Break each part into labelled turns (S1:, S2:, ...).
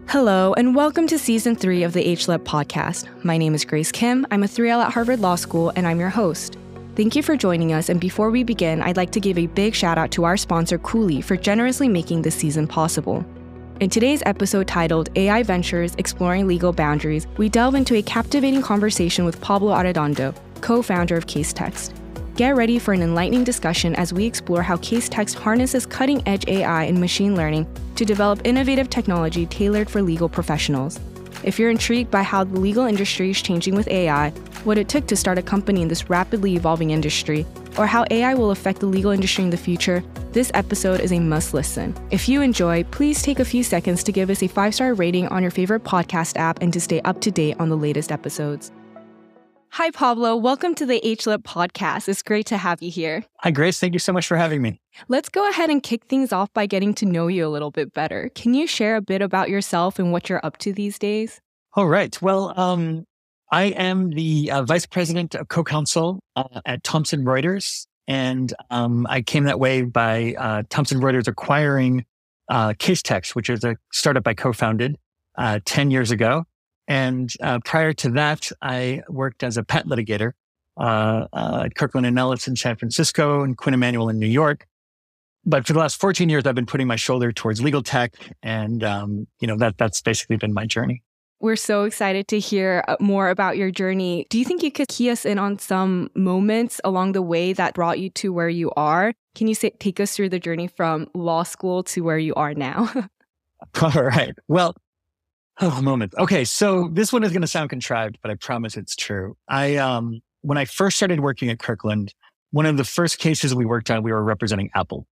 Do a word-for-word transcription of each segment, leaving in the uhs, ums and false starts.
S1: Hello, and welcome to Season three of the H L E P podcast. My name is Grace Kim. I'm a three L at Harvard Law School, and I'm your host. Thank you for joining us, and before we begin, I'd like to give a big shout out to our sponsor, Cooley, for generously making this season possible. In today's episode titled A I Ventures Exploring Legal Boundaries, we delve into a captivating conversation with Pablo Arredondo, co-founder of Casetext. Get ready for an enlightening discussion as we explore how Casetext harnesses cutting-edge A I and machine learning to develop innovative technology tailored for legal professionals. If you're intrigued by how the legal industry is changing with A I, what it took to start a company in this rapidly evolving industry, or how A I will affect the legal industry in the future, this episode is a must listen. If you enjoy, please take a few seconds to give us a five-star rating on your favorite podcast app and to stay up to date on the latest episodes. Hi, Pablo. Welcome to the H L E P podcast. It's great to have you here.
S2: Hi, Grace. Thank you so much for having me.
S1: Let's go ahead and kick things off by getting to know you a little bit better. Can you share a bit about yourself and what you're up to these days?
S2: All right. Well, um, I am the uh, Vice President of Co-Counsel uh, at Thomson Reuters. And um, I came that way by uh, Thomson Reuters acquiring uh, Casetext, which is a startup I co-founded uh, ten years ago. And uh, prior to that, I worked as a patent litigator uh, uh, at Kirkland and Ellis in San Francisco and Quinn Emanuel in New York. But for the last fourteen years, I've been putting my shoulder towards legal tech. And, um, you know, that that's basically been my journey.
S1: We're so excited to hear more about your journey. Do you think you could key us in on some moments along the way that brought you to where you are? Can you say, take us through the journey from law school to where you are now?
S2: All right. Well, Oh, moment. Okay. So this one is going to sound contrived, but I promise it's true. I, um, when I first started working at Kirkland, one of the first cases we worked on, we were representing Apple.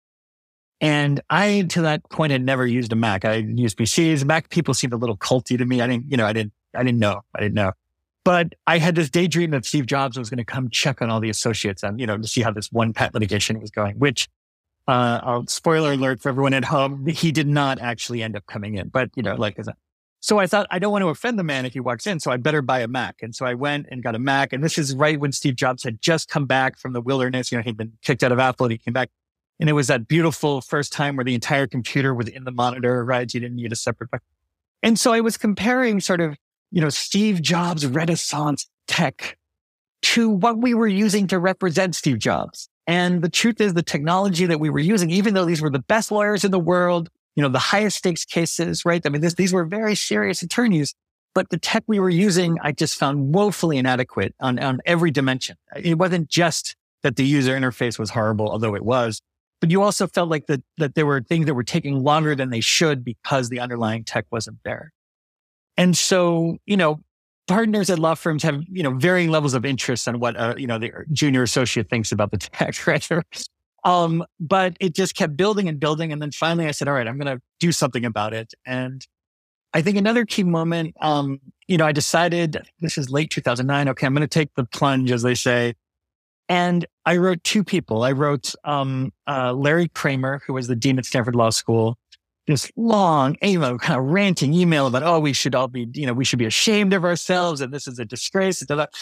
S2: And I, to that point, had never used a Mac. I used P Cs. Mac people seemed a little culty to me. I didn't, you know, I didn't, I didn't know. I didn't know. But I had this daydream that Steve Jobs was going to come check on all the associates and, you know, to see how this one patent litigation was going, which, uh, I'll, spoiler alert for everyone at home, he did not actually end up coming in. But, you know, like, as a, So I thought, I don't want to offend the man if he walks in, so I better buy a Mac. And so I went and got a Mac. And this is right when Steve Jobs had just come back from the wilderness. You know, he'd been kicked out of Apple and he came back. And it was that beautiful first time where the entire computer was in the monitor, right? You didn't need a separate Mac. And so I was comparing sort of, you know, Steve Jobs' Renaissance tech to what we were using to represent Steve Jobs. And the truth is the technology that we were using, even though these were the best lawyers in the world, you know, the highest stakes cases, right? I mean, this, these were very serious attorneys, but the tech we were using, I just found woefully inadequate on, on every dimension. It wasn't just that the user interface was horrible, although it was, but you also felt like that, that there were things that were taking longer than they should because the underlying tech wasn't there. And so, you know, partners at law firms have, you know, varying levels of interest on what, uh, you know, the junior associate thinks about the tech, right? Um, but it just kept building and building. And then finally I said, all right, I'm going to do something about it. And I think another key moment, um, you know, I decided this is late two thousand nine. Okay, I'm going to take the plunge, as they say. And I wrote two people. I wrote, um, uh, Larry Kramer, who was the dean at Stanford Law School, this long, you know, kind of ranting email about, oh, we should all be, you know, we should be ashamed of ourselves. And this is a disgrace.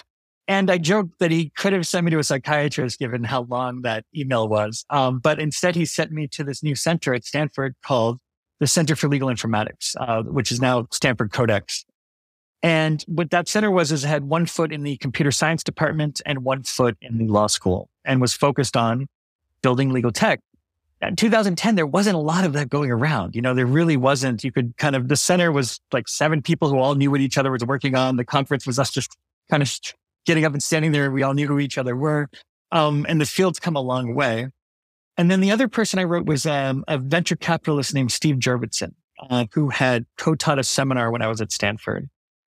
S2: And I joked that he could have sent me to a psychiatrist given how long that email was. Um, but instead, he sent me to this new center at Stanford called the Center for Legal Informatics, uh, which is now Stanford Codex. And what that center was is it had one foot in the computer science department and one foot in the law school and was focused on building legal tech. In two thousand ten, there wasn't a lot of that going around. You know, there really wasn't. You could kind of, the center was like seven people who all knew what each other was working on. The conference was us just kind of getting up and standing there. We all knew who each other were. Um, and the field's come a long way. And then the other person I wrote was um, a venture capitalist named Steve Jurvetson, uh, who had co-taught a seminar when I was at Stanford.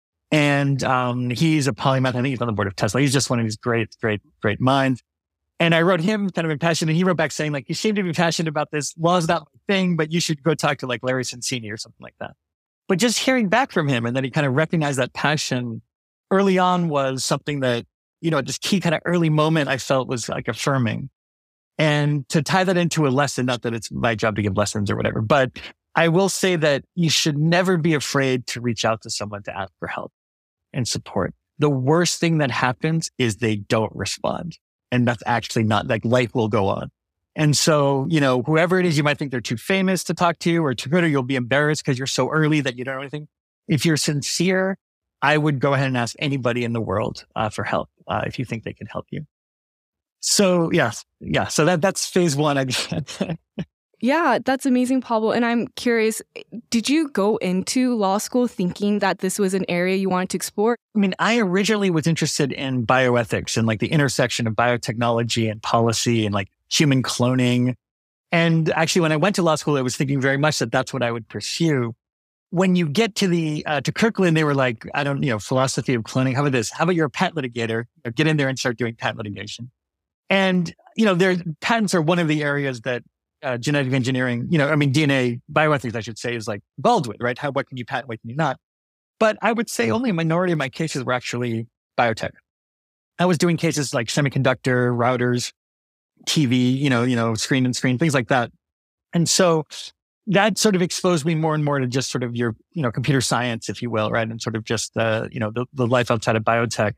S2: And um, he's a polymath. I think he's on the board of Tesla. He's just one of these great, great, great minds. And I wrote him kind of impassioned, and he wrote back saying, like, you seem to be passionate about this. Law is not my thing, but you should go talk to like Larry Sonsini or something like that. But just hearing back from him and then he kind of recognized that passion early on was something that, you know, this key kind of early moment I felt was like affirming. And to tie that into a lesson, not that it's my job to give lessons or whatever, but I will say that you should never be afraid to reach out to someone to ask for help and support. The worst thing that happens is they don't respond. And that's actually not, like, life will go on. And so, you know, whoever it is, you might think they're too famous to talk to or too good, or you'll be embarrassed because you're so early that you don't know anything. If you're sincere, I would go ahead and ask anybody in the world uh, for help uh, if you think they can help you. So, yeah, yeah. So that that's phase one. I
S1: Yeah, that's amazing, Pablo. And I'm curious, did you go into law school thinking that this was an area you wanted to explore?
S2: I mean, I originally was interested in bioethics and like the intersection of biotechnology and policy and like human cloning. And actually, when I went to law school, I was thinking very much that that's what I would pursue. When you get to the uh, to Kirkland, they were like, I don't, you know, philosophy of cloning. How about this? How about you're a patent litigator? Get in there and start doing patent litigation. And, you know, their patents are one of the areas that uh, genetic engineering, you know, I mean, D N A, bioethics, I should say, is like involved with, right? How, what can you patent, what can you not? But I would say only a minority of my cases were actually biotech. I was doing cases like semiconductor, routers, T V, you know, you know, screen and screen, things like that. And so that sort of exposed me more and more to just sort of your, you know, computer science, if you will, right? And sort of just the, you know, the, the life outside of biotech.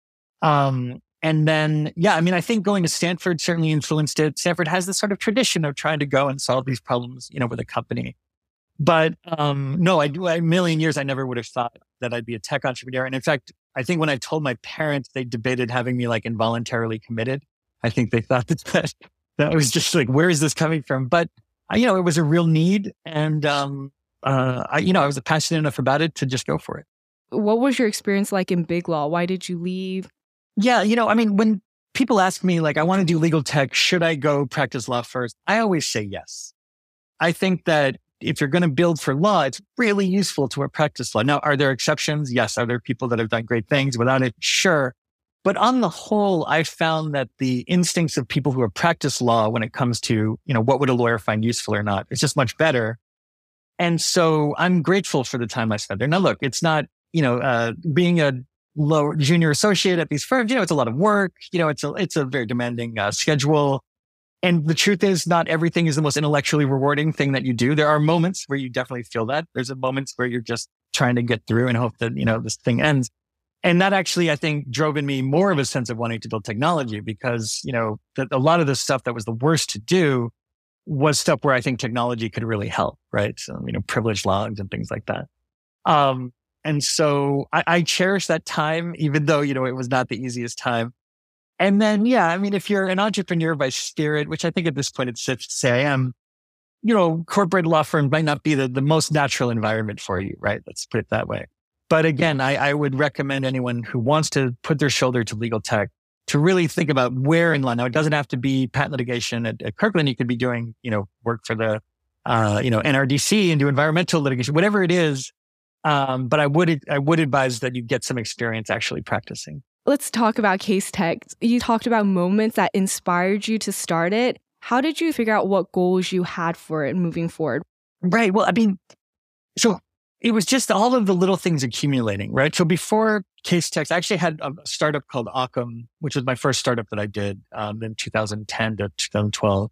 S2: Um, And then, yeah, I mean, I think going to Stanford certainly influenced it. Stanford has this sort of tradition of trying to go and solve these problems, you know, with a company. But um, no, I do. A million years, I never would have thought that I'd be a tech entrepreneur. And in fact, I think when I told my parents, they debated having me like involuntarily committed. I think they thought that that, that was just like, where is this coming from? But uh, you know, it was a real need, and um, uh, I, you know, I was passionate enough about it to just go for it.
S1: What was your experience like in big law? Why did you leave?
S2: Yeah, you know, I mean, when people ask me, like, I want to do legal tech, should I go practice law first? I always say yes. I think that if you're going to build for law, it's really useful to practice law. Now, are there exceptions? Yes. Are there people that have done great things without it? Sure. But on the whole, I found that the instincts of people who have practiced law when it comes to, you know, what would a lawyer find useful or not, it's just much better. And so I'm grateful for the time I spent there. Now, look, it's not, you know, uh, being a low junior associate at these firms, you know, it's a lot of work. You know, it's a, it's a very demanding uh, schedule. And the truth is, not everything is the most intellectually rewarding thing that you do. There are moments where you definitely feel that. There's a moments where you're just trying to get through and hope that, you know, this thing ends. And that actually, I think, drove in me more of a sense of wanting to build technology because, you know, the, a lot of the stuff that was the worst to do was stuff where I think technology could really help, right? So, you know, privilege logs and things like that. Um, And so I, I cherish that time, even though, you know, it was not the easiest time. And then, yeah, I mean, if you're an entrepreneur by spirit, which I think at this point it's safe to say I am, you know, corporate law firm might not be the, the most natural environment for you, right? Let's put it that way. But again, I, I would recommend anyone who wants to put their shoulder to legal tech to really think about where in law. Now, it doesn't have to be patent litigation at, at Kirkland. You could be doing, you know, work for the, uh, you know, N R D C and do environmental litigation, whatever it is. Um, but I would I would advise that you get some experience actually practicing.
S1: Let's talk about Casetech. You talked about moments that inspired you to start it. How did you figure out what goals you had for it moving forward?
S2: Right. Well, I mean, so it was just all of the little things accumulating, right? So before Casetech, I actually had a startup called Occam, which was my first startup that I did um, in two thousand ten to two thousand twelve.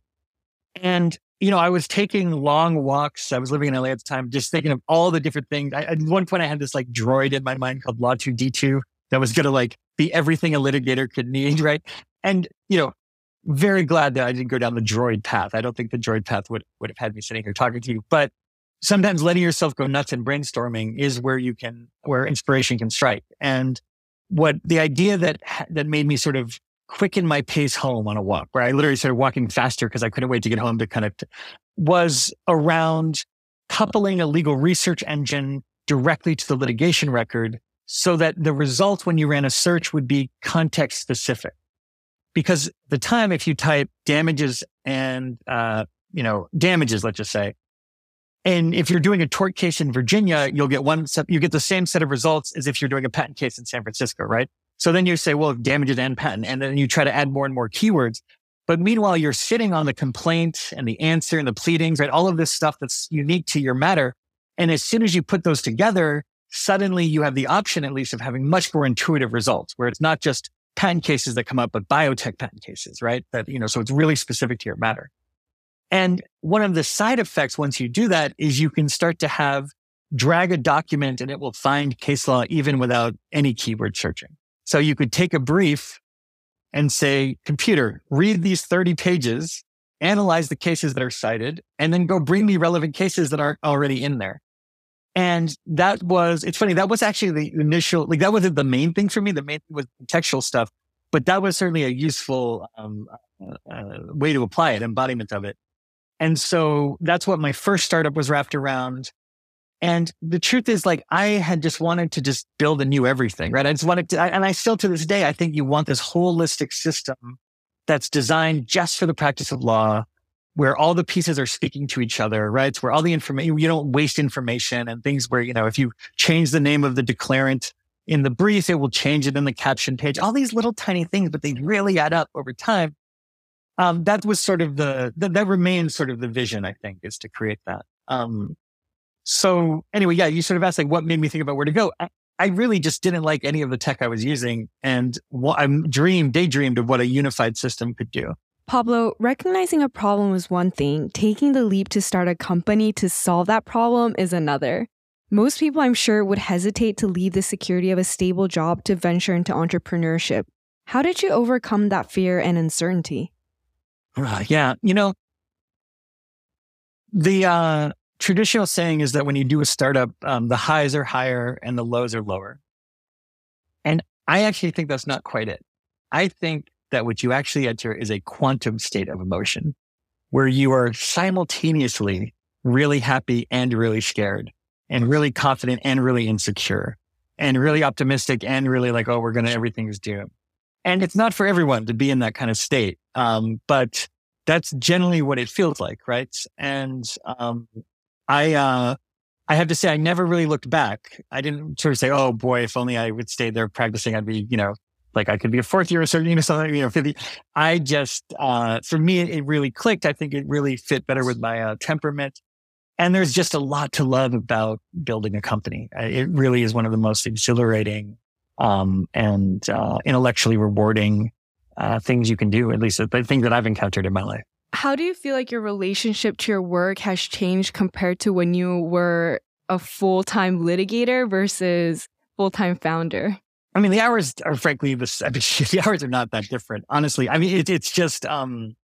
S2: And you know, I was taking long walks. I was living in L A at the time, just thinking of all the different things. I, at one point, I had this like droid in my mind called Law two D two that was going to like be everything a litigator could need, right? And, you know, very glad that I didn't go down the droid path. I don't think the droid path would, would have had me sitting here talking to you. But sometimes letting yourself go nuts and brainstorming is where you can, where inspiration can strike. And what the idea that, that made me sort of quicken my pace home on a walk, where I literally started walking faster because I couldn't wait to get home to kind of, t- was around coupling a legal research engine directly to the litigation record so that the result when you ran a search would be context specific. Because at the time, if you type damages and, uh, you know, damages, let's just say, and if you're doing a tort case in Virginia, you'll get one set, you get the same set of results as if you're doing a patent case in San Francisco, right? So then you say, well, damages and patent, and then you try to add more and more keywords. But meanwhile, you're sitting on the complaint and the answer and the pleadings, right? All of this stuff that's unique to your matter. And as soon as you put those together, suddenly you have the option, at least, of having much more intuitive results, where it's not just patent cases that come up, but biotech patent cases, right? That, you know, so it's really specific to your matter. And one of the side effects once you do that is you can start to have drag a document and it will find case law even without any keyword searching. So you could take a brief and say, computer, read these thirty pages analyze the cases that are cited, and then go bring me relevant cases that are already in there. And that was, it's funny, that was actually the initial, like that wasn't the main thing for me. The main thing was contextual stuff, but that was certainly a useful um, uh, way to apply it, embodiment of it. And so that's what my first startup was wrapped around. And the truth is, like, I had just wanted to just build a new everything, right? I just wanted to, and I still to this day, I think you want this holistic system that's designed just for the practice of law, where all the pieces are speaking to each other, right? It's where all the information, you don't waste information and things where, you know, if you change the name of the declarant in the brief, it will change it in the caption page, all these little tiny things, but they really add up over time. Um, that was sort of the, that, that remains sort of the vision, I think, is to create that. Um, so anyway, yeah, you sort of asked like, what made me think about where to go? I, I really just didn't like any of the tech I was using, and what I dreamed, daydreamed of what a unified system could do.
S1: Pablo, recognizing a problem is one thing. Taking the leap to start a company to solve that problem is another. Most people, I'm sure, would hesitate to leave the security of a stable job to venture into entrepreneurship. How did you overcome that fear and uncertainty?
S2: Uh, yeah, you know, the uh, traditional saying is that when you do a startup, um, the highs are higher and the lows are lower. And I actually think that's not quite it. I think that what you actually enter is a quantum state of emotion where you are simultaneously really happy and really scared and really confident and really insecure and really optimistic and really like, oh, we're going to, everything's doomed. And it's not for everyone to be in that kind of state. Um, but that's generally what it feels like. Right. And, um, I, uh, I have to say, I never really looked back. I didn't sort of say, oh boy, if only I would stay there practicing, I'd be, you know, like I could be a fourth year or something, you know, something, you know, fifty. I just, uh, for me, it, it really clicked. I think it really fit better with my uh, temperament. And there's just a lot to love about building a company. It really is one of the most exhilarating, um, and, uh, intellectually rewarding, uh, things you can do, at least the things that I've encountered in my life.
S1: How do you feel like your relationship to your work has changed compared to when you were a full-time litigator versus full-time founder?
S2: I mean, the hours are frankly, the, I mean, the hours are not that different, honestly. I mean, it, it's just, um,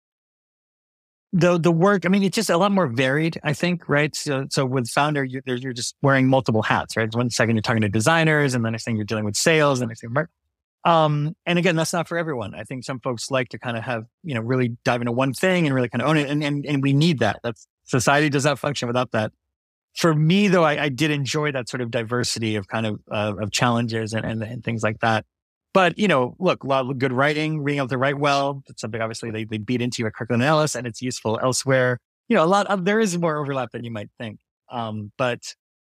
S2: the, the work, I mean, it's just a lot more varied, I think, right? So, so with founder, you, you're just wearing multiple hats, right? One second you're talking to designers, and then next thing you're dealing with sales, and next thing, um, and again, that's not for everyone. I think some folks like to kind of have, you know, really dive into one thing and really kind of own it. And, and, and we need that. That's, society does not function without that. For me, though, I, I did enjoy that sort of diversity of kind of, uh, of challenges and, and, and things like that. But, you know, look, a lot of good writing, being able to write well, that's something obviously they, they beat into you at Kirkland and Ellis, and it's useful elsewhere. You know, a lot of, there is more overlap than you might think. Um, but,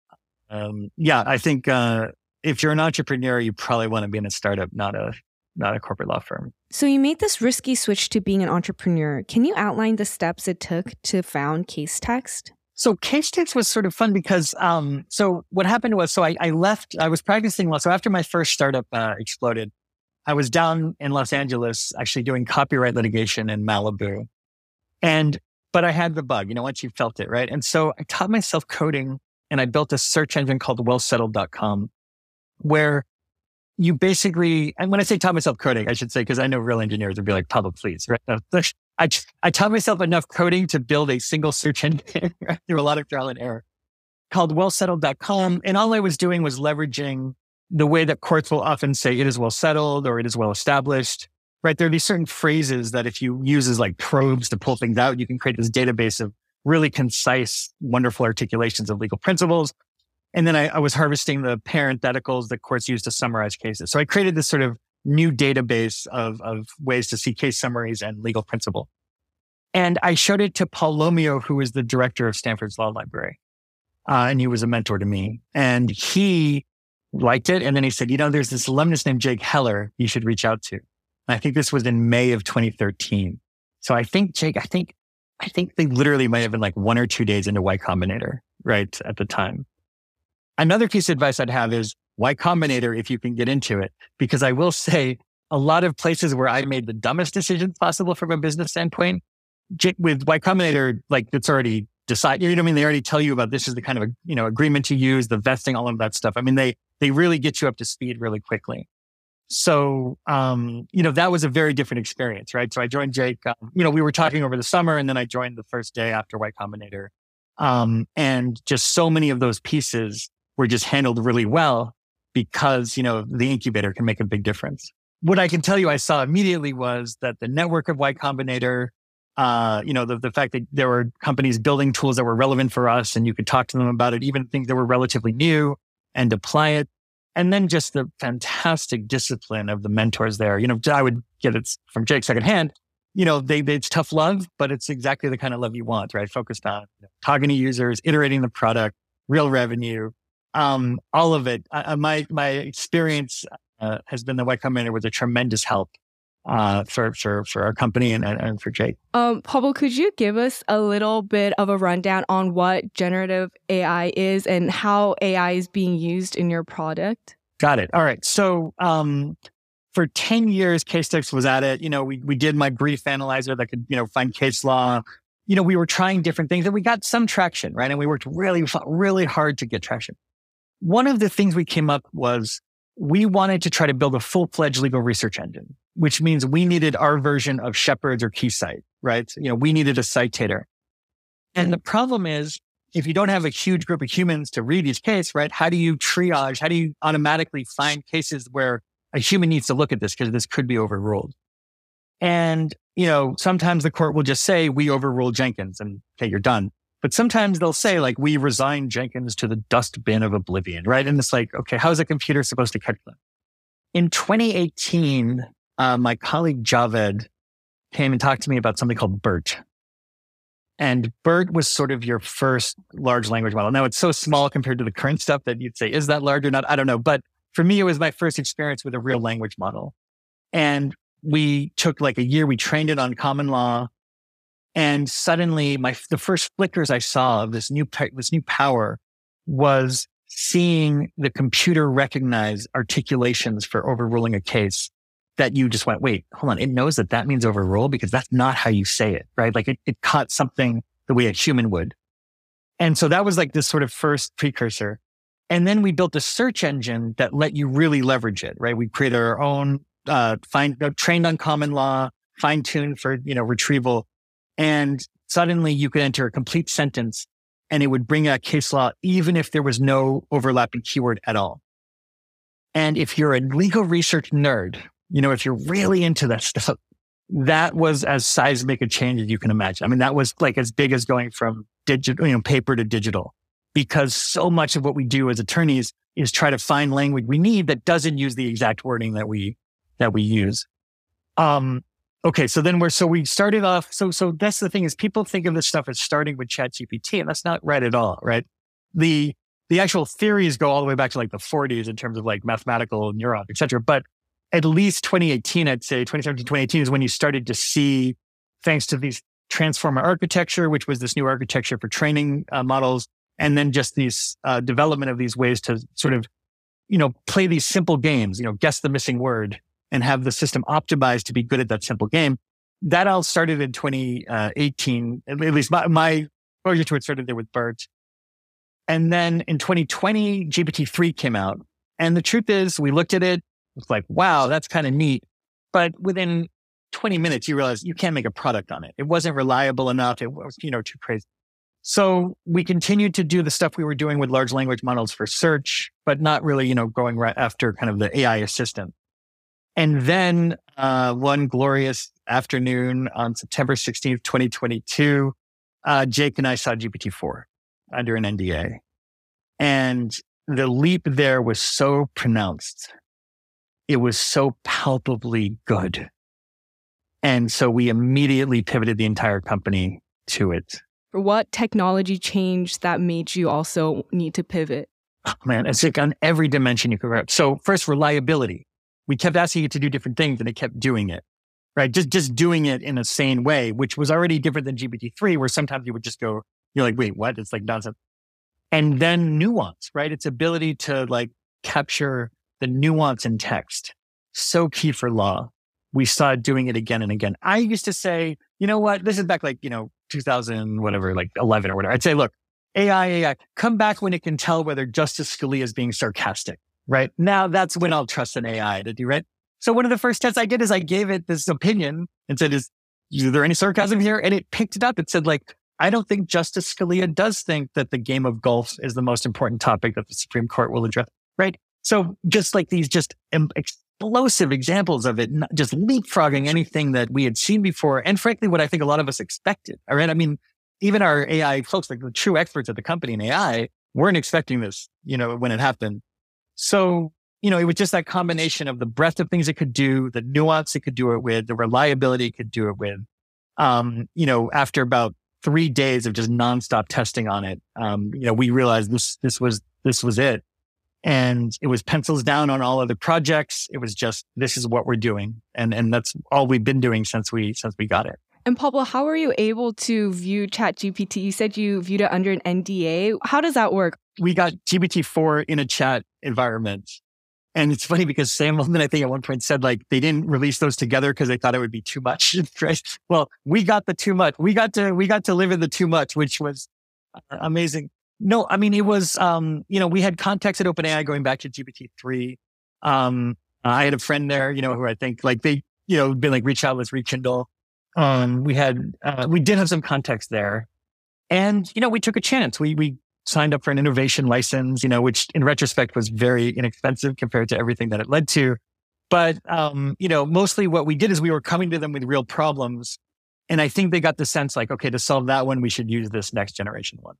S2: um, yeah, I think, uh, if you're an entrepreneur, you probably want to be in a startup, not a, not a corporate law firm.
S1: So you made this risky switch to being an entrepreneur. Can you outline the steps it took to found Casetext?
S2: So Casetext was sort of fun because, um, so what happened was, so I, I left, I was practicing law. So after my first startup uh, exploded, I was down in Los Angeles actually doing copyright litigation in Malibu. And, but I had the bug, you know, once you felt it, right? And so I taught myself coding, and I built a search engine called well settled dot com, where you basically, and when I say taught myself coding, I should say, because I know real engineers would be like, Pablo, please, right? No, I, I taught myself enough coding to build a single search engine through a lot of trial and error called well settled dot com. And all I was doing was leveraging the way that courts will often say it is well settled or it is well established, right? There are these certain phrases that if you use as like probes to pull things out, you can create this database of really concise, wonderful articulations of legal principles. And then I, I was harvesting the parentheticals that courts use to summarize cases. So I created this sort of new database of, of ways to see case summaries and legal principle. And I showed it to Paul Lomio, who is the director of Stanford's Law Library. Uh, and he was a mentor to me. And he liked it. And then he said, you know, there's this alumnus named Jake Heller you should reach out to. And I think this was in May of twenty thirteen. So I think Jake, I think, I think they literally might have been like one or two days into Y Combinator, right, at the time. Another piece of advice I'd have is Y Combinator if you can get into it, because I will say a lot of places where I made the dumbest decisions possible from a business standpoint, with Y Combinator, like it's already decided, you know what I mean? They already tell you about this is the kind of, a, you know, agreement to use, the vesting, all of that stuff. I mean, they, they really get you up to speed really quickly. So, um, you know, that was a very different experience, right? So I joined Jake, um, you know, we were talking over the summer and then I joined the first day after Y Combinator. Um, and just so many of those pieces were just handled really well because, you know, the incubator can make a big difference. What I can tell you I saw immediately was that the network of Y Combinator, uh, you know, the, the fact that there were companies building tools that were relevant for us and you could talk to them about it, even things that were relatively new and apply it. And then just the fantastic discipline of the mentors there. You know, I would get it from Jake secondhand. You know, they, they it's tough love, but it's exactly the kind of love you want, right? Focused on you know, talking to users, iterating the product, real revenue, um, all of it. Uh, my my experience uh, has been that Y Combinator was a tremendous help uh, for for for our company and, and, and for Jake.
S1: Um, Pablo, could you give us a little bit of a rundown on what generative A I is and how A I is being used in your product?
S2: Got it. All right. So um, for ten years, Casetext was at it. You know, we we did my brief analyzer that could, you know, find case law. You know, we were trying different things and we got some traction, right? And we worked really, really hard to get traction. One of the things we came up was we wanted to try to build a full-fledged legal research engine, which means we needed our version of Shepard's or KeyCite, right? You know, we needed a citator. And the problem is, if you don't have a huge group of humans to read each case, right? How do you triage? How do you automatically find cases where a human needs to look at this because this could be overruled? And, you know, sometimes the court will just say, we overruled Jenkins and okay, you're done. But sometimes they'll say like, we resign Jenkins to the dustbin of oblivion, right? And it's like, okay, how is a computer supposed to catch them? In twenty eighteen, uh, my colleague Javed came and talked to me about something called BERT. And BERT was sort of your first large language model. Now it's so small compared to the current stuff that you'd say, is that large or not? I don't know. But for me, it was my first experience with a real language model. And we took like a year, we trained it on common law. And suddenly my, the first flickers I saw of this new, this new power was seeing the computer recognize articulations for overruling a case that you just went, wait, hold on. It knows that that means overrule because that's not how you say it, right? Like it, it caught something the way a human would. And so that was like this sort of first precursor. And then we built a search engine that let you really leverage it, right? We created our own, uh, find, uh, trained on common law, fine-tuned for, you know, retrieval. And suddenly you could enter a complete sentence and it would bring out case law, even if there was no overlapping keyword at all. And if you're a legal research nerd, you know, if you're really into that stuff, that was as seismic a change as you can imagine. I mean, that was like as big as going from digital, you know, paper to digital, because so much of what we do as attorneys is try to find language we need that doesn't use the exact wording that we, that we use. Um, okay. So then we're, so we started off. So, so that's the thing is people think of this stuff as starting with ChatGPT, and that's not right at all, right? The, the actual theories go all the way back to like the forties in terms of like mathematical neurons, et cetera. But at least twenty eighteen, I'd say twenty seventeen, twenty eighteen is when you started to see, thanks to these transformer architecture, which was this new architecture for training uh, models, and then just these uh, development of these ways to sort of, you know, play these simple games, you know, guess the missing word and have the system optimized to be good at that simple game. That all started in twenty eighteen, at least my, my exposure to it started there with BERT. And then in twenty twenty, G P T three came out. And the truth is, we looked at it, it's like, wow, that's kind of neat. But within twenty minutes, you realize you can't make a product on it. It wasn't reliable enough. It was, you know, too crazy. So we continued to do the stuff we were doing with large language models for search, but not really, you know, going right after kind of the A I assistant. And then uh, one glorious afternoon on September sixteenth, twenty twenty-two, uh, Jake and I saw G P T four under an N D A. And the leap there was so pronounced. It was so palpably good. And so we immediately pivoted the entire company to it.
S1: What technology changed that made you also need to pivot?
S2: Oh, man, it's like on every dimension you could grab. So first, reliability. We kept asking it to do different things and it kept doing it, right? Just, just doing it in a sane way, which was already different than G P T three, where sometimes you would just go, you're like, wait, what? It's like nonsense. And then nuance, right? Its ability to like capture the nuance in text. So key for law. We saw it doing it again and again. I used to say, you know what? This is back like, you know, two thousand, whatever, like eleven or whatever. I'd say, look, A I, A I, come back when it can tell whether Justice Scalia is being sarcastic, right? Now that's when I'll trust an A I to do, right? So one of the first tests I did is I gave it this opinion and said, is, is there any sarcasm here? And it picked it up. It said, like, I don't think Justice Scalia does think that the game of golf is the most important topic that the Supreme Court will address, right? So just like these just explosive examples of it, not just leapfrogging anything that we had seen before. And frankly, what I think a lot of us expected, all right? I mean, even our A I folks, like the true experts at the company in A I, weren't expecting this, you know, when it happened. So, you know, it was just that combination of the breadth of things it could do, the nuance it could do it with, the reliability it could do it with. Um, you know, after about three days of just nonstop testing on it, um, you know, we realized this, this was, this was it. And it was pencils down on all other projects. It was just, this is what we're doing. And, and that's all we've been doing since we, since we got it.
S1: And Pablo, how were you able to view ChatGPT? You said you viewed it under an N D A. How does that work?
S2: We got G P T four in a chat environment. And it's funny because Sam Altman, I think at one point said like they didn't release those together because they thought it would be too much. Right? Well, we got the too much. We got to, we got to live in the too much, which was amazing. No, I mean, it was, um, you know, we had contacts at OpenAI going back to G P T three. Um, I had a friend there, you know, who I think like they, you know, been like, reach out, let's rekindle. Um, we had, uh, we did have some context there, and, you know, we took a chance. We, we signed up for an innovation license, you know, which in retrospect was very inexpensive compared to everything that it led to. But, um, you know, mostly what we did is we were coming to them with real problems. And I think they got the sense like, okay, to solve that one, we should use this next generation one.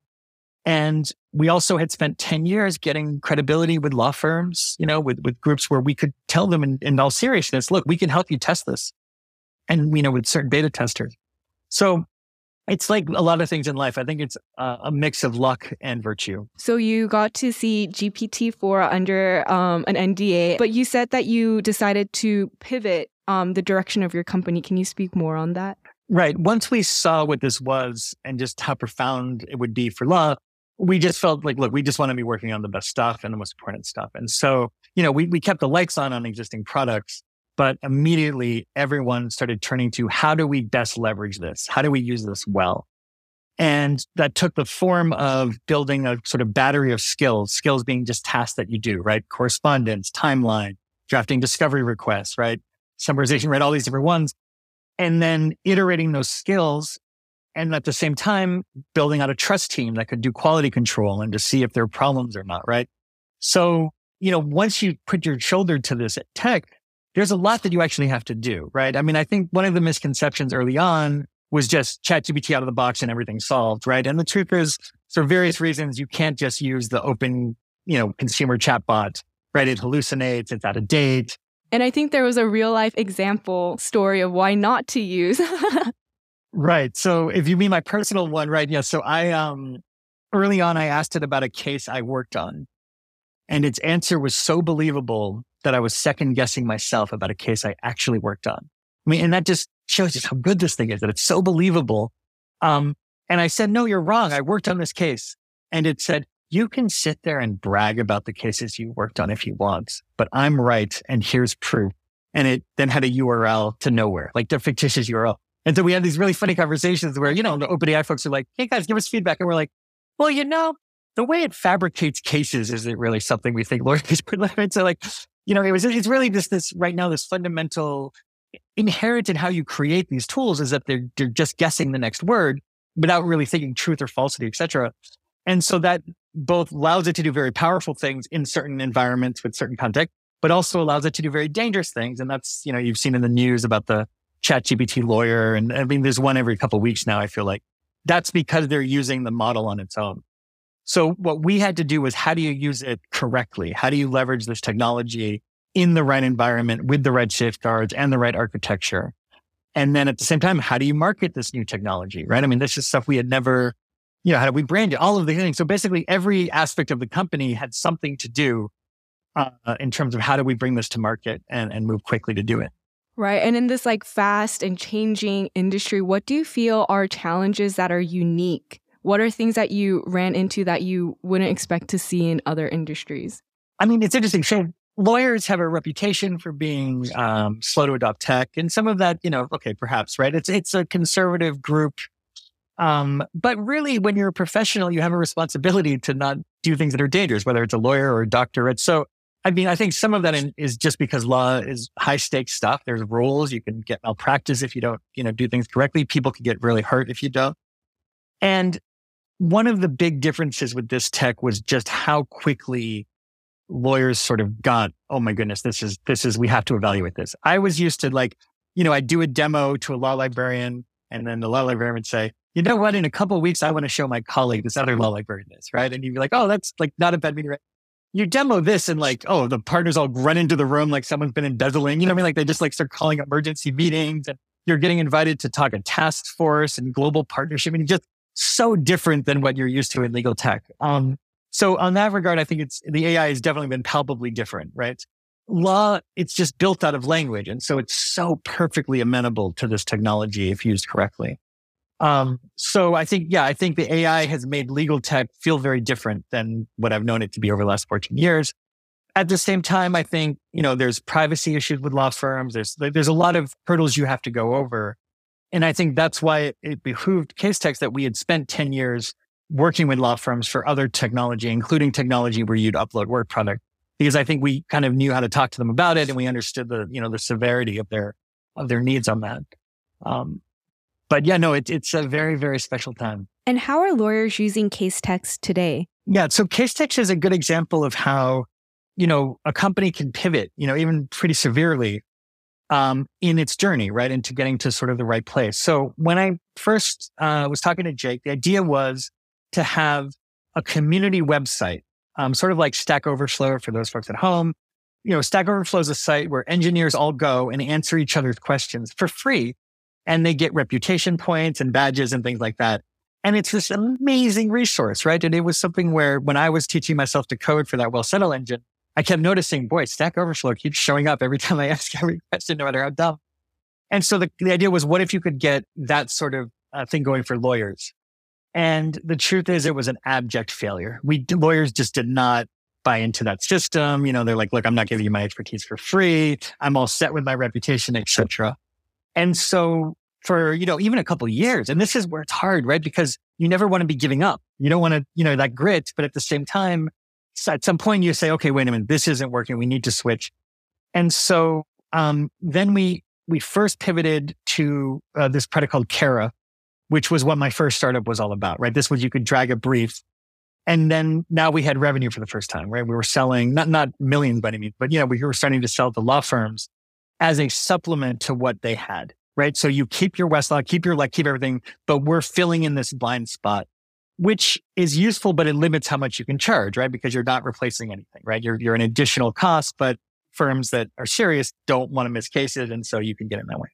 S2: And we also had spent ten years getting credibility with law firms, you know, with, with groups where we could tell them in, in all seriousness, look, we can help you test this. And, you know, with certain beta testers. So it's like a lot of things in life. I think it's uh, a mix of luck and virtue.
S1: So you got to see G P T four under um, an N D A, but you said that you decided to pivot um, the direction of your company. Can you speak more on that?
S2: Right. Once we saw what this was and just how profound it would be for law, we just felt like, look, we just want to be working on the best stuff and the most important stuff. And so, you know, we, we kept the lights on on existing products. But immediately everyone started turning to how do we best leverage this? How do we use this well? And that took the form of building a sort of battery of skills, skills being just tasks that you do, right? Correspondence, timeline, drafting discovery requests, right? Summarization, right? All these different ones. And then iterating those skills. And at the same time, building out a trust team that could do quality control and to see if there are problems or not, right? So, you know, once you put your shoulder to this tech, there's a lot that you actually have to do, right? I mean, I think one of the misconceptions early on was just ChatGPT out of the box and everything's solved, right? And the truth is, for various reasons, you can't just use the open, you know, consumer chatbot, right? It hallucinates, it's out of date.
S1: And I think there was a real life example story of why not to use.
S2: Right. So if you mean my personal one, right? Yeah. So I, um, early on, I asked it about a case I worked on, and its answer was so believable that I was second guessing myself about a case I actually worked on. I mean, and that just shows just how good this thing is, that it's so believable. Um, and I said, no, you're wrong. I worked on this case. And it said, you can sit there and brag about the cases you worked on if you want, but I'm right. And here's proof. And it then had a U R L to nowhere, like the fictitious U R L. And so we had these really funny conversations where, you know, the OpenAI folks are like, hey guys, give us feedback. And we're like, well, you know, the way it fabricates cases isn't really something we think lawyers put limits. So like, you know, it was, it's really just this right now, this fundamental inherent in how you create these tools is that they're, they're just guessing the next word without really thinking truth or falsity, et cetera. And so that both allows it to do very powerful things in certain environments with certain context, but also allows it to do very dangerous things. And that's, you know, you've seen in the news about the ChatGPT lawyer. And I mean, there's one every couple of weeks now, I feel like. That's because they're using the model on its own. So what we had to do was, how do you use it correctly? How do you leverage this technology in the right environment with the right safeguards and the right architecture? And then at the same time, how do you market this new technology, right? I mean, this is stuff we had never, you know, how do we brand it? All of the things. So basically every aspect of the company had something to do uh, in terms of how do we bring this to market and, and move quickly to do it.
S1: Right. And in this like fast and changing industry, what do you feel are challenges that are unique? What are things that you ran into that you wouldn't expect to see in other industries?
S2: I mean, it's interesting. So lawyers have a reputation for being um, slow to adopt tech. And some of that, you know, okay, perhaps, right? It's it's a conservative group. Um, but really, when you're a professional, you have a responsibility to not do things that are dangerous, whether it's a lawyer or a doctor. Right? So I mean, I think some of that in, is just because law is high stakes stuff. There's rules. You can get malpractice if you don't, you know, do things correctly. People can get really hurt if you don't. And one of the big differences with this tech was just how quickly lawyers sort of got, oh my goodness, this is, this is, we have to evaluate this. I was used to like, you know, I'd do a demo to a law librarian and then the law librarian would say, you know what, in a couple of weeks, I want to show my colleague this other law librarian this, right? And you'd be like, oh, that's like not a bad meeting, right? You demo this and like, oh, the partners all run into the room like someone's been embezzling. You know what I mean? Like they just like start calling emergency meetings and you're getting invited to talk at task force and global partnership. And just so different than what you're used to in legal tech. Um, so on that regard, I think it's the A I has definitely been palpably different, right? Law, it's just built out of language. And so it's so perfectly amenable to this technology if used correctly. Um, so I think, yeah, I think the A I has made legal tech feel very different than what I've known it to be over the last fourteen years. At the same time, I think, you know, there's privacy issues with law firms. There's, there's a lot of hurdles you have to go over. And I think that's why it, it behooved Casetext that we had spent ten years working with law firms for other technology, including technology where you'd upload work product, because I think we kind of knew how to talk to them about it and we understood the, you know, the severity of their, of their needs on that. Um, But yeah, no, it, it's a very, very special time.
S1: And how are lawyers using Casetext today?
S2: Yeah, so Casetext is a good example of how, you know, a company can pivot, you know, even pretty severely um, in its journey, right, into getting to sort of the right place. So when I first uh, was talking to Jake, the idea was to have a community website, um, sort of like Stack Overflow for those folks at home. You know, Stack Overflow is a site where engineers all go and answer each other's questions for free. And they get reputation points and badges and things like that. And it's this amazing resource, right? And it was something where when I was teaching myself to code for that Well-Settle engine, I kept noticing, boy, Stack Overflow keeps showing up every time I ask every question, no matter how dumb. And so the, the idea was, what if you could get that sort of uh, thing going for lawyers? And the truth is, it was an abject failure. We lawyers just did not buy into that system. You know, they're like, look, I'm not giving you my expertise for free. I'm all set with my reputation, et cetera. And so for, you know, even a couple of years, and this is where it's hard, right? Because you never want to be giving up. You don't want to, you know, that grit, but at the same time, at some point you say, okay, wait a minute, this isn't working. We need to switch. And so um, then we we first pivoted to uh, this product called Kara, which was what my first startup was all about, right? This was, you could drag a brief. And then now we had revenue for the first time, right? We were selling, not, not millions by any means, but, you know, we were starting to sell to law firms as a supplement to what they had, right? So you keep your Westlaw, keep your, like, keep everything, but we're filling in this blind spot, which is useful, but it limits how much you can charge, right? Because you're not replacing anything, right? You're, you're an additional cost, but firms that are serious don't want to miss cases. And so you can get it that way.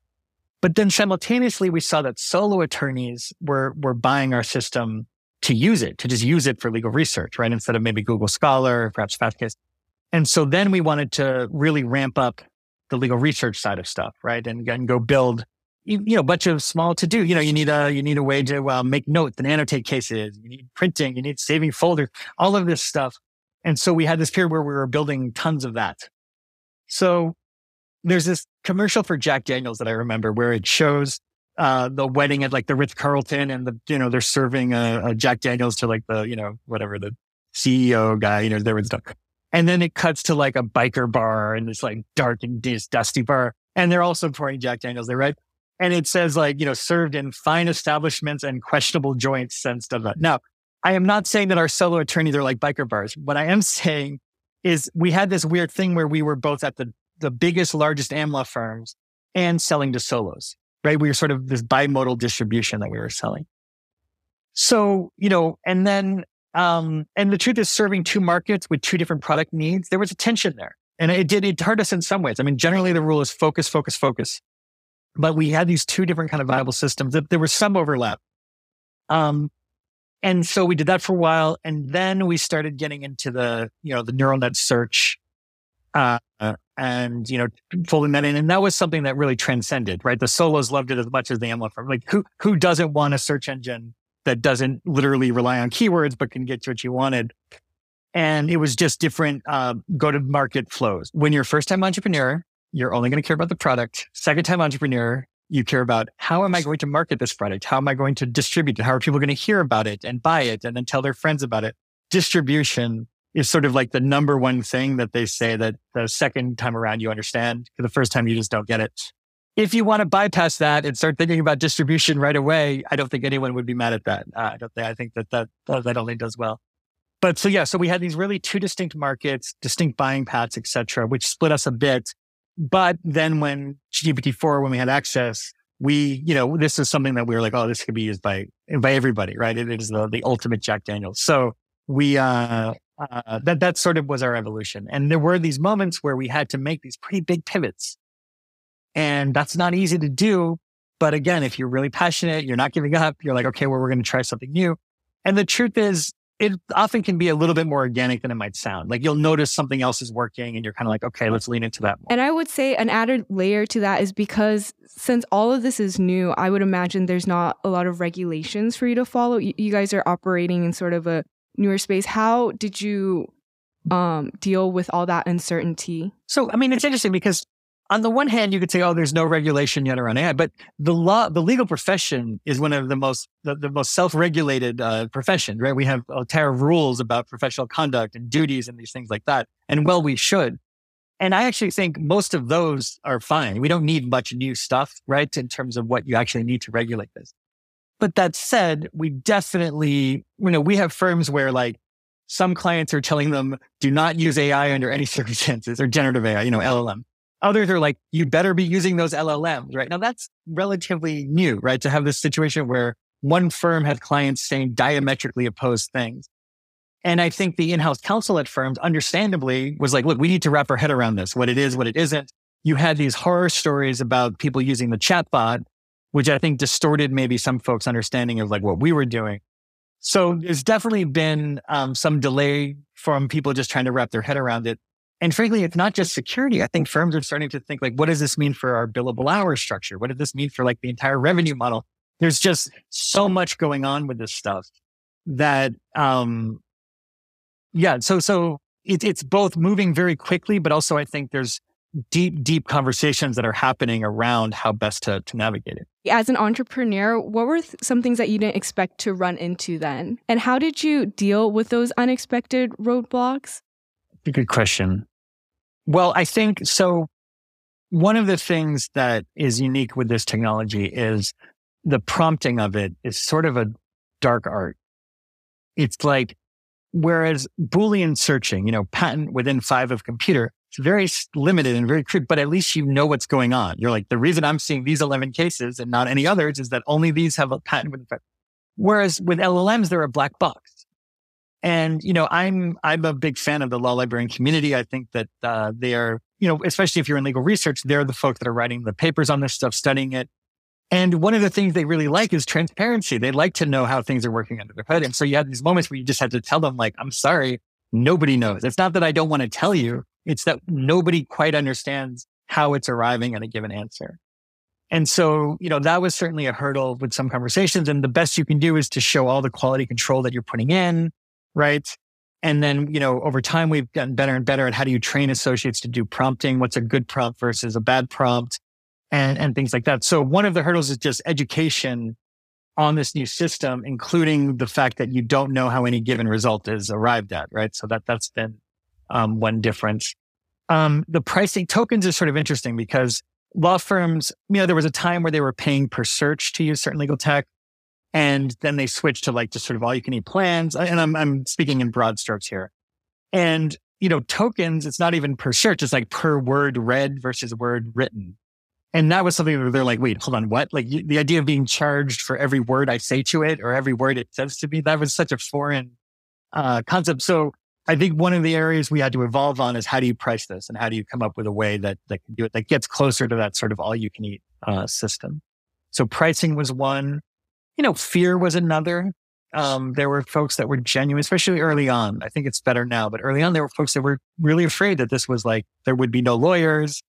S2: But then simultaneously, we saw that solo attorneys were, were buying our system to use it, to just use it for legal research, right? Instead of maybe Google Scholar, perhaps Fastcase. And so then we wanted to really ramp up the legal research side of stuff, right? And, and go build, you, you know, a bunch of small to do. You know, you need a, you need a way to uh, make notes and annotate cases. You need printing, you need saving folders, all of this stuff. And so we had this period where we were building tons of that. So there's this commercial for Jack Daniels that I remember where it shows uh, the wedding at like the Ritz-Carlton, and the, you know, they're serving a, a Jack Daniels to like the, you know, whatever, the C E O guy, you know, there was stuff. And then it cuts to like a biker bar and this like dark and dusty bar. And they're also pouring Jack Daniels there, right? And it says like, you know, served in fine establishments and questionable joints and stuff like that. Now, I am not saying that our solo attorneys are like biker bars. What I am saying is we had this weird thing where we were both at the, the biggest, largest AmLaw firms and selling to solos, right? We were sort of this bimodal distribution that we were selling. So, you know, and then, um, and the truth is, serving two markets with two different product needs, there was a tension there. And it did, it hurt us in some ways. I mean, generally the rule is focus, focus, focus. But we had these two different kind of viable systems. There was some overlap. Um, and so we did that for a while. And then we started getting into the, you know, the neural net search, uh, and, you know, folding that in. And that was something that really transcended, right? The solos loved it as much as the AmLaw firm. Like who, who doesn't want a search engine that doesn't literally rely on keywords, but can get you what you wanted? And it was just different, uh, go-to-market flows. When you're a first-time entrepreneur, you're only going to care about the product. Second-time entrepreneur, you care about how am I going to market this product? How am I going to distribute it? How are people going to hear about it and buy it and then tell their friends about it? Distribution is sort of like the number one thing that they say that the second time around you understand. For the first time, you just don't get it. If you want to bypass that and start thinking about distribution right away, I don't think anyone would be mad at that. Uh, I don't think, I think that that, that only does well. But so, yeah, so we had these really two distinct markets, distinct buying paths, et cetera, which split us a bit. But then when G P T four, when we had access, we, you know, this is something that we were like, oh, this could be used by, by everybody, right? It is the, the ultimate Jack Daniels. So we, uh, uh, that, that sort of was our evolution. And there were these moments where we had to make these pretty big pivots. And that's not easy to do. But again, if you're really passionate, you're not giving up, you're like, okay, well, we're going to try something new. And the truth is, it often can be a little bit more organic than it might sound. Like you'll notice something else is working and you're kind of like, okay, let's lean into that more.
S1: And I would say an added layer to that is because since all of this is new, I would imagine there's not a lot of regulations for you to follow. You, you guys are operating in sort of a newer space. How did you um, deal with all that uncertainty?
S2: So, I mean, it's interesting because on the one hand, you could say, oh, there's no regulation yet around A I, but the law, the legal profession is one of the most, the, the most self-regulated uh, professions, right? We have a entire rules about professional conduct and duties and these things like that. And well, we should. And I actually think most of those are fine. We don't need much new stuff, right? In terms of what you actually need to regulate this. But that said, we definitely, you know, we have firms where like some clients are telling them, do not use A I under any circumstances, or generative A I, you know, L L M. Others are like, you better be using those L L Ms, right? Now that's relatively new, right? To have this situation where one firm had clients saying diametrically opposed things. And I think the in-house counsel at firms understandably was like, look, we need to wrap our head around this, what it is, what it isn't. You had these horror stories about people using the chatbot, which I think distorted maybe some folks' understanding of like what we were doing. So there's definitely been um, some delay from people just trying to wrap their head around it. And frankly, it's not just security. I think firms are starting to think like, what does this mean for our billable hour structure? What does this mean for like the entire revenue model? There's just so much going on with this stuff that, um, yeah. So, so it, it's both moving very quickly, but also I think there's deep, deep conversations that are happening around how best to, to navigate it.
S1: As an entrepreneur, what were th- some things that you didn't expect to run into then? And how did you deal with those unexpected roadblocks?
S2: Good question. Well, I think so. One of the things that is unique with this technology is the prompting of it is sort of a dark art. It's like, whereas Boolean searching, you know, patent within five of computer, it's very limited and very crude, but at least you know what's going on. You're like, the reason I'm seeing these eleven cases and not any others is that only these have a patent within five. Whereas with L L Ms, they're a black box. And, you know, I'm, I'm a big fan of the law librarian community. I think that, uh, they are, you know, especially if you're in legal research, they're the folks that are writing the papers on this stuff, studying it. And one of the things they really like is transparency. They like to know how things are working under their hood. And so you have these moments where you just have to tell them like, I'm sorry, nobody knows. It's not that I don't want to tell you. It's that nobody quite understands how it's arriving at a given answer. And so, you know, that was certainly a hurdle with some conversations. And the best you can do is to show all the quality control that you're putting in. Right. And then, you know, over time, we've gotten better and better at how do you train associates to do prompting? What's a good prompt versus a bad prompt and, and things like that. So one of the hurdles is just education on this new system, including the fact that you don't know how any given result is arrived at. Right. So that, that's been um, one difference. Um, the pricing tokens is sort of interesting because law firms, you know, there was a time where they were paying per search to use certain legal tech. And then they switched to like just sort of all you can eat plans. And I'm, I'm speaking in broad strokes here. And, you know, tokens, it's not even per search. It's like per word read versus word written. And that was something where they're like, wait, hold on, what? Like you, the idea of being charged for every word I say to it or every word it says to me, that was such a foreign uh, concept. So I think one of the areas we had to evolve on is how do you price this and how do you come up with a way that, that can do it, that gets closer to that sort of all you can eat uh, system. So pricing was one. You know, fear was another. Um, there were folks that were genuine, especially early on. I think it's better now, but early on, there were folks that were really afraid that this was like, there would be no lawyers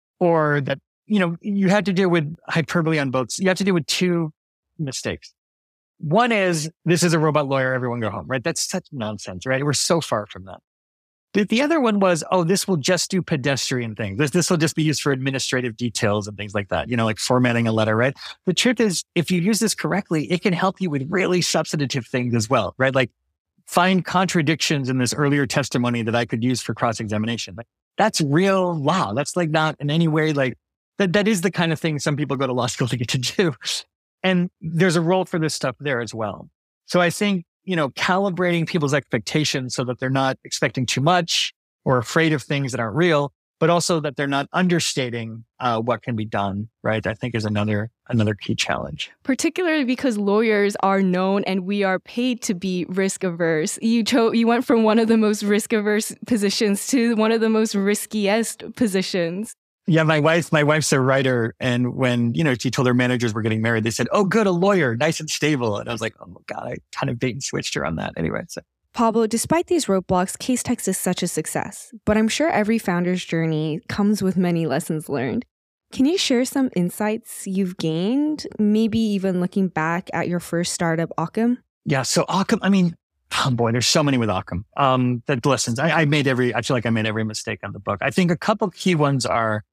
S2: or that, you know, you had to deal with hyperbole on both. You have to deal with two mistakes. One is, this is a robot lawyer, everyone go home, right? That's such nonsense, right? We're so far from that. The, the other one was, oh, this will just do pedestrian things. This, this will just be used for administrative details and things like that, you know, like formatting a letter, right? The truth is, if you use this correctly, it can help you with really substantive things as well, right? Like find contradictions in this earlier testimony that I could use for cross-examination. Like, that's real law. That's like not in any way like that. That is the kind of thing some people go to law school to get to do. And there's a role for this stuff there as well. So I think, you know, calibrating people's expectations so that they're not expecting too much or afraid of things that aren't real, but also that they're not understating uh, what can be done, right? I think is another another key challenge.
S1: Particularly because lawyers are known and we are paid to be risk averse. You chose, you went from one of the most risk averse positions to one of the most riskiest positions.
S2: Yeah, my wife, my wife's a writer, and when, you know, she told her managers were getting married, they said, "Oh, good, a lawyer, nice and stable." And I was like, "Oh my God," I kind of bait and switched her on that anyway. So.
S1: Pablo, despite these roadblocks, Casetext is such a success, but I'm sure every founder's journey comes with many lessons learned. Can you share some insights you've gained, maybe even looking back at your first startup, Occam?
S2: Yeah, so Occam, I mean, oh boy, there's so many with Occam. Um, the lessons, I, I made every, I feel like I made every mistake on the book. I think a couple key ones are,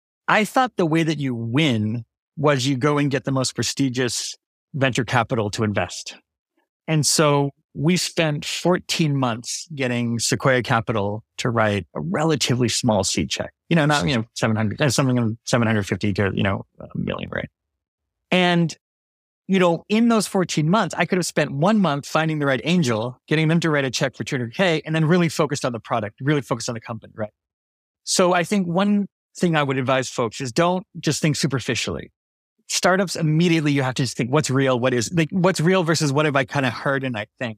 S2: I thought the way that you win was you go and get the most prestigious venture capital to invest. And so we spent fourteen months getting Sequoia Capital to write a relatively small seed check. You know, not, you know, seven hundred, uh, something of seven hundred fifty to, you know, a million, right? And, you know, in those fourteen months, I could have spent one month finding the right angel, getting them to write a check for two hundred K, and then really focused on the product, really focused on the company, right? So I think one thing I would advise folks is don't just think superficially. Startups, immediately you have to just think what's real, what is, like, what's real versus what have I kind of heard and I think.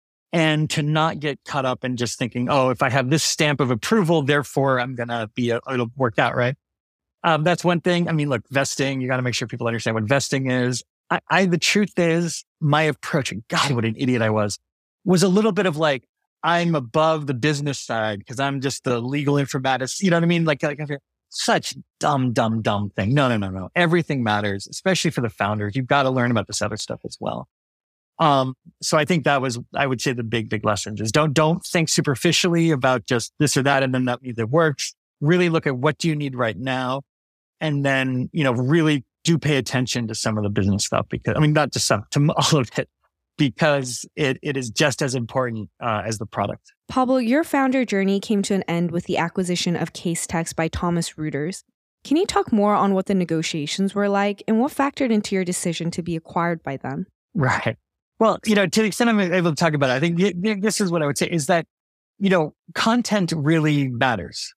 S2: And to not get caught up in just thinking, oh, if I have this stamp of approval, therefore I'm going to be, a, it'll work out, right? Um, that's one thing. I mean, look, vesting, you got to make sure people understand what vesting is. I, I, the truth is, my approach, and God, what an idiot I was, was a little bit of like, I'm above the business side because I'm just the legal informatics. You know what I mean? Like, like such dumb, dumb, dumb thing. No, no, no, no. Everything matters, especially for the founders. You've got to learn about this other stuff as well. Um, so I think that was, I would say the big, big lesson is don't, don't think superficially about just this or that. And then that means it works. Really look at what do you need right now. And then, you know, really do pay attention to some of the business stuff because, I mean, not just some, to all of it, because it, it is just as important uh, as the product.
S1: Pablo, your founder journey came to an end with the acquisition of Casetext by Thomas Reuters. Can you talk more on what the negotiations were like and what factored into your decision to be acquired by them?
S2: Right. Well, you know, to the extent I'm able to talk about it, I think this is what I would say is that, you know, content really matters.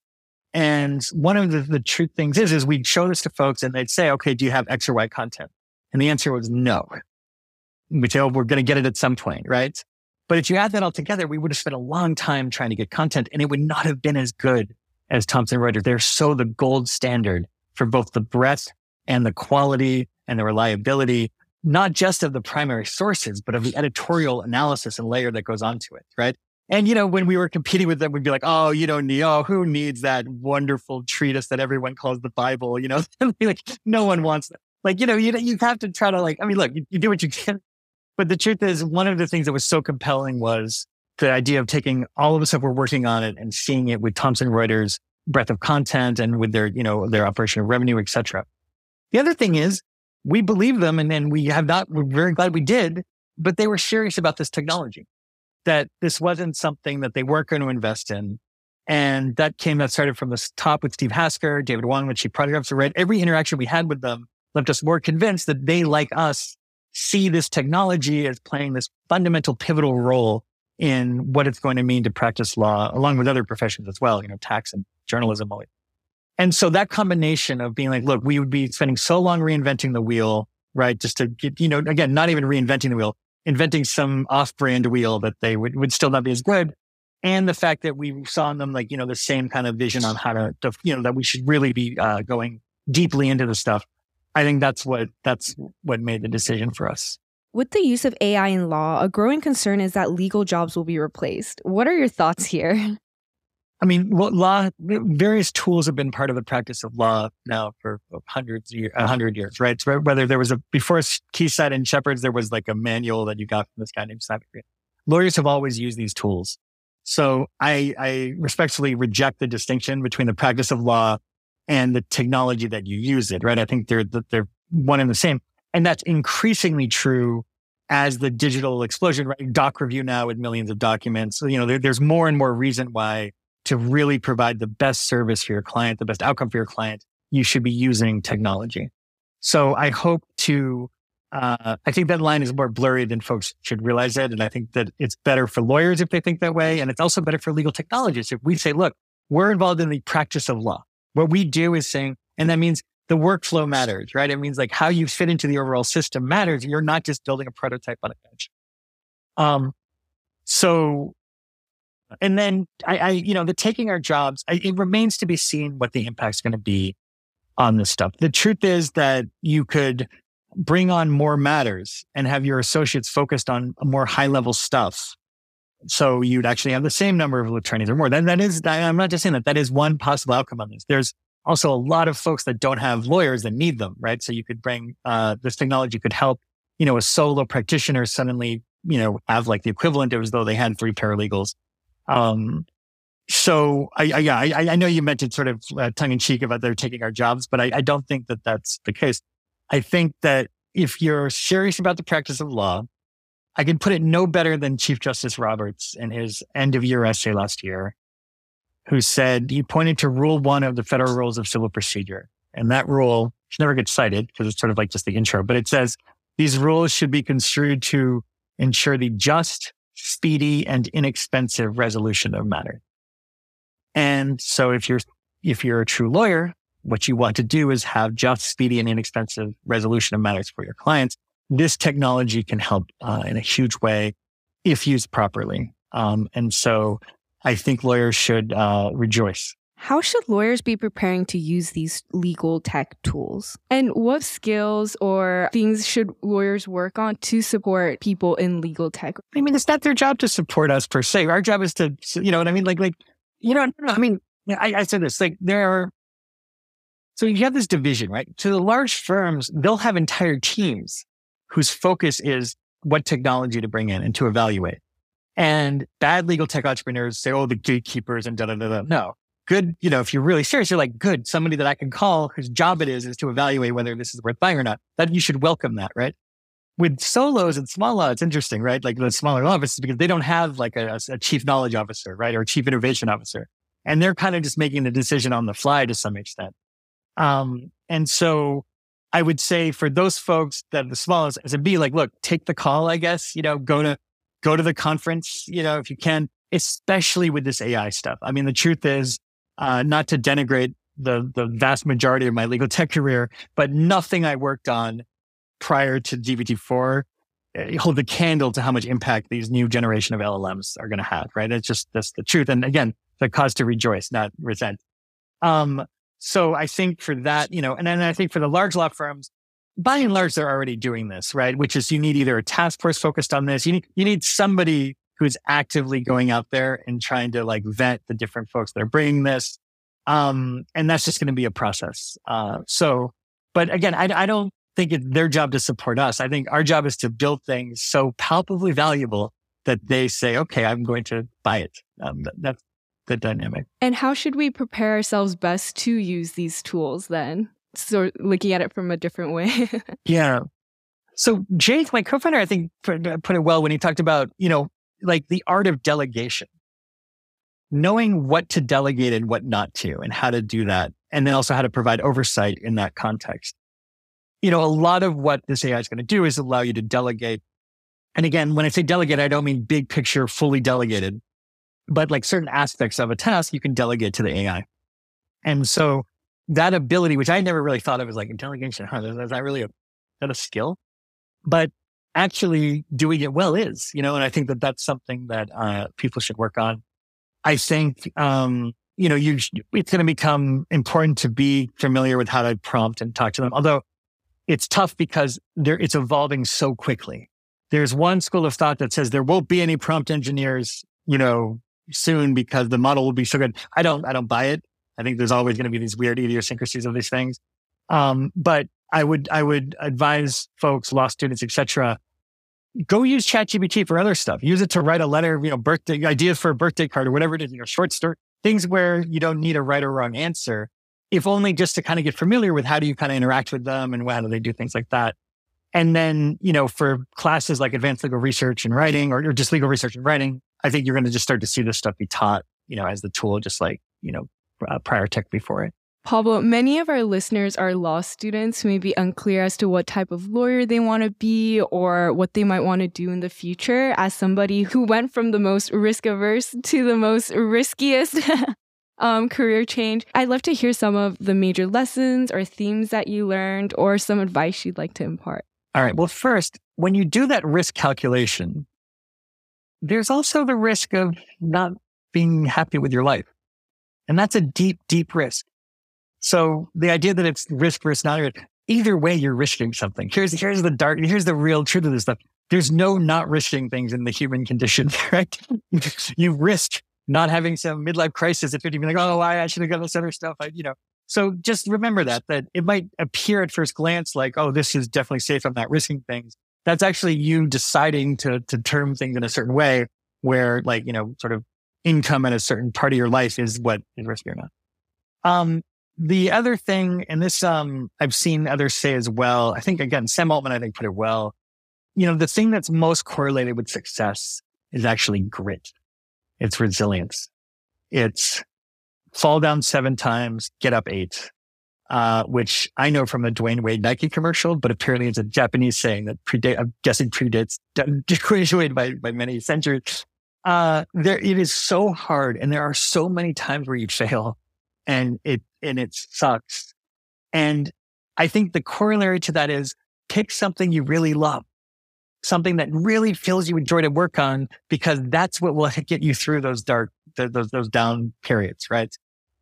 S2: And one of the, the true things is, is we'd show this to folks and they'd say, okay, do you have X or Y content? And the answer was no. We'd say, oh, we're going to get it at some point, right? But if you add that all together, we would have spent a long time trying to get content and it would not have been as good as Thomson Reuters. They're so the gold standard for both the breadth and the quality and the reliability, not just of the primary sources, but of the editorial analysis and layer that goes onto it, right? And, you know, when we were competing with them, we'd be like, oh, you don't need, oh, who needs that wonderful treatise that everyone calls the Bible? You know, like no one wants that. Like, you know, you, you have to try to like, I mean, look, you, you do what you can. But the truth is, one of the things that was so compelling was the idea of taking all of the stuff we're working on it and seeing it with Thomson Reuters' breadth of content and with their, you know, their operational revenue, et cetera. The other thing is, we believe them and then we have not, we're very glad we did, but they were serious about this technology, that this wasn't something that they weren't going to invest in. And that came, that started from the top with Steve Hasker, David Wong, the chief product officer, right? Every interaction we had with them left us more convinced that they, like us, see this technology as playing this fundamental pivotal role in what it's going to mean to practice law, along with other professions as well, you know, tax and journalism. And so that combination of being like, look, we would be spending so long reinventing the wheel, right? Just to get, you know, again, not even reinventing the wheel, inventing some off-brand wheel that they would, would still not be as good. And the fact that we saw in them like, you know, the same kind of vision on how to, to you know, that we should really be uh, going deeply into the stuff. I think that's what that's what made the decision for us.
S1: With the use of A I in law, a growing concern is that legal jobs will be replaced. What are your thoughts here?
S2: I mean, well, law, various tools have been part of the practice of law now for hundreds of years, a hundred years, right? So whether there was a, before Keysight and Shepard's, there was like a manual that you got from this guy named Simon Green. Lawyers have always used these tools. So I, I respectfully reject the distinction between the practice of law and the technology that you use it, right? I think they're, they're one and the same. And that's increasingly true as the digital explosion, right? Doc review now with millions of documents. So, you know, there, there's more and more reason why to really provide the best service for your client, the best outcome for your client, you should be using technology. So I hope to, uh, I think that line is more blurry than folks should realize it. And I think that it's better for lawyers if they think that way. And it's also better for legal technologists. If we say, look, we're involved in the practice of law. What we do is saying, and that means the workflow matters, right? It means like how you fit into the overall system matters. You're not just building a prototype on a bench. Um, so, and then I, I, you know, the taking our jobs, I, it remains to be seen what the impact's going to be on this stuff. The truth is that you could bring on more matters and have your associates focused on more high level stuff. So you'd actually have the same number of attorneys or more. That, that is, I'm not just saying that, that is one possible outcome on this. There's also a lot of folks that don't have lawyers that need them, right? So you could bring, uh, this technology could help, you know, a solo practitioner suddenly, you know, have like the equivalent of as though they had three paralegals. Um, so I, I, yeah, I, I know you mentioned sort of uh, tongue in cheek about they're taking our jobs, but I, I don't think that that's the case. I think that if you're serious about the practice of law, I can put it no better than Chief Justice Roberts in his end of year essay last year, who said, he pointed to rule one of the Federal Rules of Civil Procedure. And that rule, which never gets cited because it's sort of like just the intro, but it says, these rules should be construed to ensure the just, speedy, and inexpensive resolution of matters. And so if you're, if you're a true lawyer, what you want to do is have just, speedy, and inexpensive resolution of matters for your clients. This technology can help uh, in a huge way if used properly. Um, and so I think lawyers should uh, rejoice.
S1: How should lawyers be preparing to use these legal tech tools? And what skills or things should lawyers work on to support people in legal tech?
S2: I mean, it's not their job to support us per se. Our job is to, you know what I mean? Like, like, you know, I mean, I, I said this, like there are, so you have this division, right? So the large firms, they'll have entire teams whose focus is what technology to bring in and to evaluate. And bad legal tech entrepreneurs say, oh, the gatekeepers and da da da da. No. Good, you know, if you're really serious, you're like, good, somebody that I can call whose job it is, is to evaluate whether this is worth buying or not. That you should welcome that, right? With solos and small law, it's interesting, right? Like the smaller law offices, because they don't have like a, a chief knowledge officer, right? Or a chief innovation officer. And they're kind of just making the decision on the fly to some extent. Um, and so I would say for those folks that are the smallest, as a B, like, look, take the call, I guess, you know, go to, go to the conference, you know, if you can, especially with this A I stuff. I mean, the truth is, Uh, not to denigrate the the vast majority of my legal tech career, but nothing I worked on prior to G P T four uh, hold a candle to how much impact these new generation of L L Ms are going to have, right? It's just, that's the truth. And again, the cause to rejoice, not resent. Um, so I think for that, you know, and then I think for the large law firms, by and large, they're already doing this, right? Which is you need either a task force focused on this. You need, you need somebody who's actively going out there and trying to like vet the different folks that are bringing this. Um, and that's just going to be a process. Uh, so, but again, I, I don't think it's their job to support us. I think our job is to build things so palpably valuable that they say, okay, I'm going to buy it. Um, that, that's the dynamic.
S1: And how should we prepare ourselves best to use these tools then? So looking at it from a different way.
S2: Yeah. So Jake, my co-founder, I think put, put it well when he talked about, you know, like the art of delegation, knowing what to delegate and what not to, and how to do that. And then also how to provide oversight in that context. You know, a lot of what this A I is going to do is allow you to delegate. And again, when I say delegate, I don't mean big picture, fully delegated, but like certain aspects of a task, you can delegate to the A I. And so that ability, which I never really thought of as like a delegation, huh, is that really a, is that a skill? But actually doing it well is, you know, and I think that that's something that uh, people should work on. I think, um, you know, you sh- it's going to become important to be familiar with how to prompt and talk to them. Although it's tough because there, it's evolving so quickly. There's one school of thought that says there won't be any prompt engineers, you know, soon because the model will be so good. I don't, I don't buy it. I think there's always going to be these weird idiosyncrasies of these things. Um, but I would, I would advise folks, law students, et cetera, go use ChatGPT for other stuff. Use it to write a letter, you know, birthday ideas for a birthday card or whatever it is, you know, short story, things where you don't need a right or wrong answer, if only just to kind of get familiar with how do you kind of interact with them and how do they do things like that. And then, you know, for classes like advanced legal research and writing, or, or just legal research and writing, I think you're going to just start to see this stuff be taught, you know, as the tool, just like, you know, uh, prior tech before it.
S1: Pablo, many of our listeners are law students who may be unclear as to what type of lawyer they want to be or what they might want to do in the future. As somebody who went from the most risk averse to the most riskiest um, career change, I'd love to hear some of the major lessons or themes that you learned or some advice you'd like to impart.
S2: All right. Well, first, when you do that risk calculation, there's also the risk of not being happy with your life. And that's a deep, deep risk. So the idea that it's risk versus not risk, either way, you're risking something. Here's, here's the dark, here's the real truth of this stuff. There's no not risking things in the human condition, right? You risk not having some midlife crisis at fifty, being like, oh, I should have got this other stuff. I, you know, so just remember that, that it might appear at first glance like, oh, this is definitely safe. I'm not risking things. That's actually you deciding to, to term things in a certain way where, like, you know, sort of income at a certain part of your life is what is risky or not. Um, The other thing, and this um, I've seen others say as well, I think, again, Sam Altman, I think, put it well. You know, the thing that's most correlated with success is actually grit. It's resilience. It's fall down seven times, get up eight, uh, which I know from a Dwayne Wade Nike commercial, but apparently it's a Japanese saying that predate, I'm guessing predates Dwayne Wade by, by many centuries. Uh, there, it is so hard, and there are so many times where you fail. And it, and it sucks. And I think the corollary to that is pick something you really love, something that really feels you enjoy to work on, because that's what will get you through those dark, those, those down periods. Right.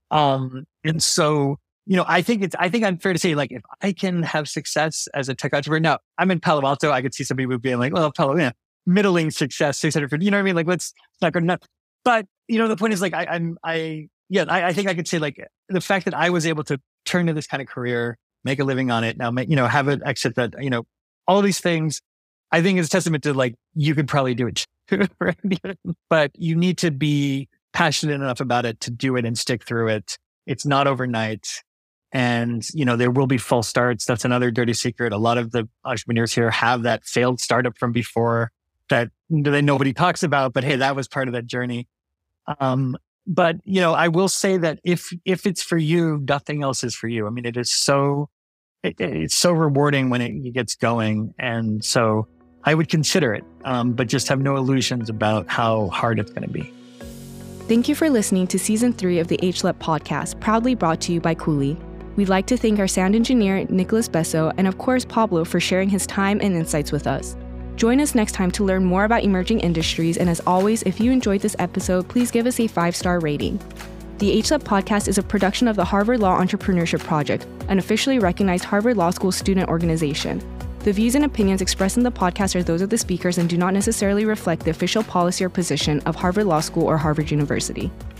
S2: Um, and so, you know, I think it's, I think I'm fair to say, like, if I can have success as a tech entrepreneur, now I'm in Palo Alto, I could see some people being like, well, Palo, yeah, middling success, six hundred fifty, you know what I mean? Like, let's not go nuts. But, you know, the point is, like, I, I'm, I, Yeah, I, I think I could say, like, the fact that I was able to turn to this kind of career, make a living on it, now make, you know, have an exit that, you know, all these things, I think is a testament to, like, you could probably do it too, right? But you need to be passionate enough about it to do it and stick through it. It's not overnight. And, you know, there will be false starts. That's another dirty secret. A lot of the entrepreneurs here have that failed startup from before that, that nobody talks about, but hey, that was part of that journey. Um, But, you know, I will say that if, if it's for you, nothing else is for you. I mean, it is so, it, it's so rewarding when it gets going. And so I would consider it, um, but just have no illusions about how hard it's going to be.
S1: Thank you for listening to season three of the H L E P podcast, proudly brought to you by Cooley. We'd like to thank our sound engineer, Nicholas Besso, and of course, Pablo, for sharing his time and insights with us. Join us next time to learn more about emerging industries. And as always, if you enjoyed this episode, please give us a five-star rating. The H L E P podcast is a production of the Harvard Law Entrepreneurship Project, an officially recognized Harvard Law School student organization. The views and opinions expressed in the podcast are those of the speakers and do not necessarily reflect the official policy or position of Harvard Law School or Harvard University.